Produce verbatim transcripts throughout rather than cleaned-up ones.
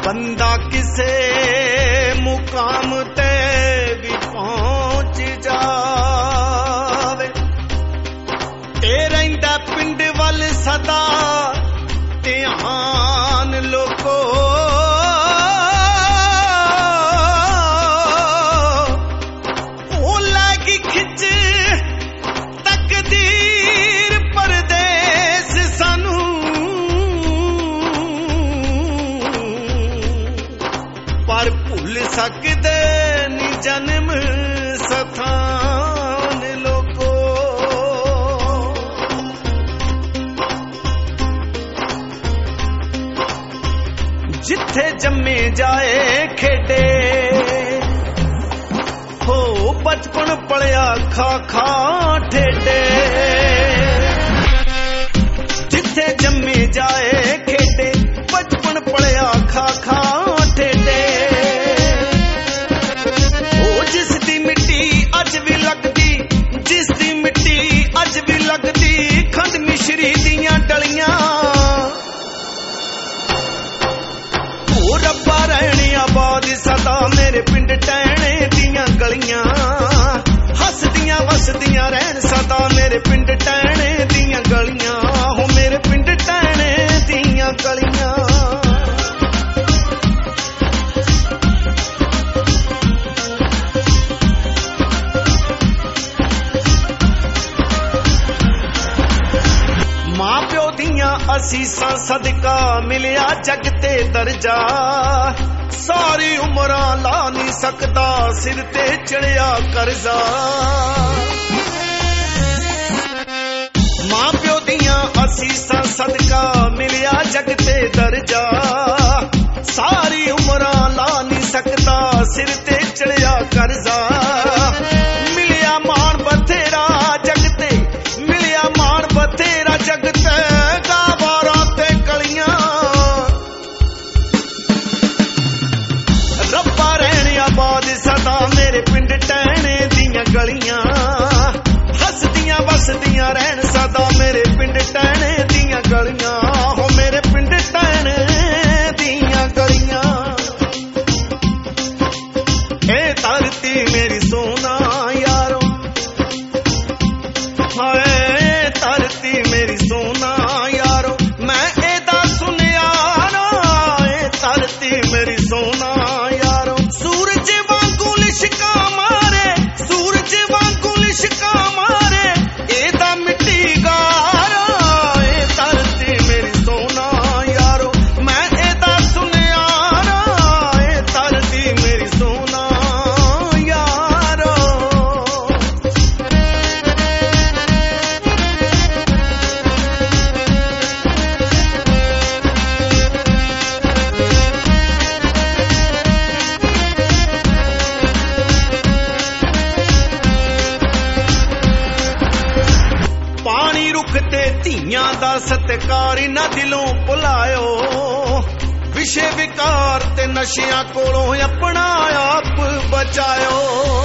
ਬੰਦਾ ਕਿਸੇ ਮੁਕਾਮ ਤੇ ਵੀ ਪਹੁੰਚ ਜਾਵੇ ਤੇ ਰਹਿੰਦਾ ਪਿੰਡ ਵੱਲ ਸਦਾ ਧਿਆਨ ਲੋਕੋ। ਉਹ ਲੱਗੀ ਖਿੱਚ ਤਕਦੀਰ ਪਰਦੇਸ ਸਾਨੂੰ ਪਰ ਭੁੱਲ ਸਕਦੇ ਨੀ ਜਨਮ ਸਥਾਨ ਲੋਕੋ। ਜਿੱਥੇ ਜੰਮੇ ਜਾਏ ਖੇਡੇ ਹੋ ਬਚਪਨ ਪਲਿਆ ਖਾ ਖਾ ਠੇਡੇ। ਜਿੱਥੇ ਜੰਮੇ ਜਾਏ ਖੇਡੇ ਬਚਪਨ ਪਲਿਆ ਖਾ ਖਾ ਠੇਡੇ। ਉਹ ਜਿਸ ਦੀ ਮਿੱਟੀ ਅੱਜ ਵੀ ਲੱਗਦੀ, ਜਿਸ ਦੀ ਮਿੱਟੀ ਅੱਜ ਵੀ ਲੱਗਦੀ ਖੰਡ ਮਿਸ਼ਰੀ ਦੀਆਂ ਡਲੀਆਂ। ਉਹ ਰੱਬਾ ਰਹਿਣੀ ਆਬਾਦ ਸਦਾ ਮੇਰੇ ਪਿੰਡ ਟਹਿਣੇ ਦੀਆਂ ਗਲੀਆਂ। ਹੱਸਦੀਆਂ ਵਸਦੀਆਂ ਰਹਿਣ ਸਦਾ ਮੇਰੇ ਪਿੰਡ ਟਹਿਣੇ ਦੀਆਂ ਗਲੀਆਂ। ਹੋ ਮੇਰੇ ਪਿੰਡ ਟਹਿਣੇ ਦੀਆਂ ਗਲੀਆਂ। ਮਾਂ ਪਿਓ ਦੀਆਂ ਅਸੀਸਾਂ ਸਦਕਾ ਮਿਲਿਆ ਜੱਗ ਤੇ ਦਰਜਾ। ਸਾਰੀ ਉਮਰਾਂ ਲਾ ਨਹੀਂ ਸਕਦਾ ਸਿਰ ਤੇ ਚੜਿਆ ਕਰਜ਼ਾ। ਮਾਂ ਪਿਓ ਦੀਆਂ ਅਸੀਸਾਂ ਸਦਕਾ ਮਿਲਿਆ ਜੱਗ ਤੇ ਦਰਜਾ। ਸਾਰੀ ਉਮਰਾਂ ਲਾ ਨਹੀਂ ਸਕਦਾ ਸਿਰ ਤੇ ਚੜਿਆ ਕਰਜ਼ਾ। ਮਿਲਿਆ ਮਾਣ ਬਥੇਰਾ ਜੱਗ ਤੇ, ਮਿਲਿਆ ਮਾਣ ਬਥੇਰਾ ਜੱਗ ਤੇ ਗਾਵਾਰਾਂ ਤੇ ਕਲੀਆਂ। ਰੱਬਾ ਰਹਿਣ ਆਬਾਦ ਸਦਾ ਮੇਰੇ ਪਿੰਡ ਟਹਿਣੇ ਦੀਆਂ ਗਲੀਆਂ। ਹੱਸਦੀਆਂ ਵਸਦੀਆਂ ਰਹਿਣ ਸਦਾ ਮੇਰੇ ਪਿੰਡ ਟਹਿਣੇ ਦੀਆਂ ਗਲੀਆਂ। ਹੋ ਮੇਰੇ ਪਿੰਡ ਟਹਿਣੇ ਦੀਆਂ ਗਲੀਆਂ। ਇਹ ਧਰਤੀ ਮੇਰੀ ਸੋਨਾ ਯਾਰੋ, ਹਾਏ ਧਰਤੀ ਮੇਰੀ ਸੋਨਾ ਯਾਰੋ। ਮੈਂ ਇਹਦਾ ਸੁਣਿਆ ਨਾ, ਇਹ ਧਰਤੀ ਮੇਰੀ ਸੋਨਾ ਯਾਰੋ। ਸੂਰਜ ਵਾਂਗੂ ਲਿਸ਼ਕਾ ਮਾਰੇ, ਸੂਰਜ ਵਾਂਗੂ ਲਿਸ਼ਕਾ ਮਾਰੇ ਇਹਦਾ ਮਿੱਟੀ ਗਾਰਾ। ਇਹ ਧਰਤੀ ਮੇਰੀ ਸੋਨਾ ਯਾਰੋ। ਮੈਂ ਇਹਦਾ ਸੁਣਿਆ ਨਾ, ਇਹ ਧਰਤੀ ਮੇਰੀ ਸੋਨਾ ਯਾਰੋ। ਪਾਣੀ ਰੁੱਖ ਤੇ ਧੀਆਂ ਦਾ ਸਤਿਕਾਰ ਨਾ ਦਿਲੋਂ ਭੁਲਾਇਓ। ਵਿਸ਼ੇ ਵਿਕਾਰ ਤੇ ਨਸ਼ਿਆਂ ਕੋਲੋਂ ਆਪਣਾ ਆਪ ਬਚਾਇਓ।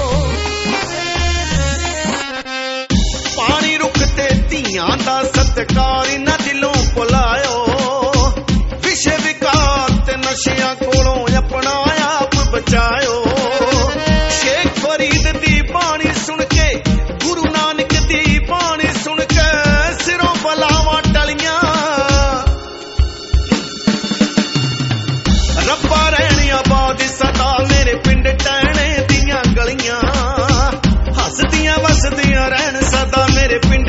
ਪਾਣੀ ਰੁੱਖ ਤੇ ਧੀਆਂ ਦਾ ਸਤਿਕਾਰ ਨਾ ਦਿਲੋਂ ਭੁਲਾਇਓ। ਵਿਸ਼ੇ ਵਿਕਾਰ ਤੇ ਨਸ਼ਿਆਂ ਕੋਲੋਂ ਆਪਣਾ ਆਪ ਬਚਾਇਓ। ਸ਼ੇਖ ਫਰੀਦ ਦੀ ਬਾਣੀ ਸੁਣ ਕੇ, ਗੁਰੂ ਨਾਨਕ ਦੀ ਬਾਣੀ ਸੁਣ ਕੇ ਸਿਰੋਂ ਬਲਾਵਾਂ ਟਲੀਆਂ। ਰੱਬਾ ਰਹਿਣ ਆਬਾਦ ਸਦਾ ਮੇਰੇ ਪਿੰਡ ਟਹਿਣੇ ਦੀਆਂ ਗਲੀਆਂ। ਹੱਸਦੀਆਂ ਵਸਦੀਆਂ ਰਹਿਣ ਸਦਾ ਮੇਰੇ ਪਿੰਡ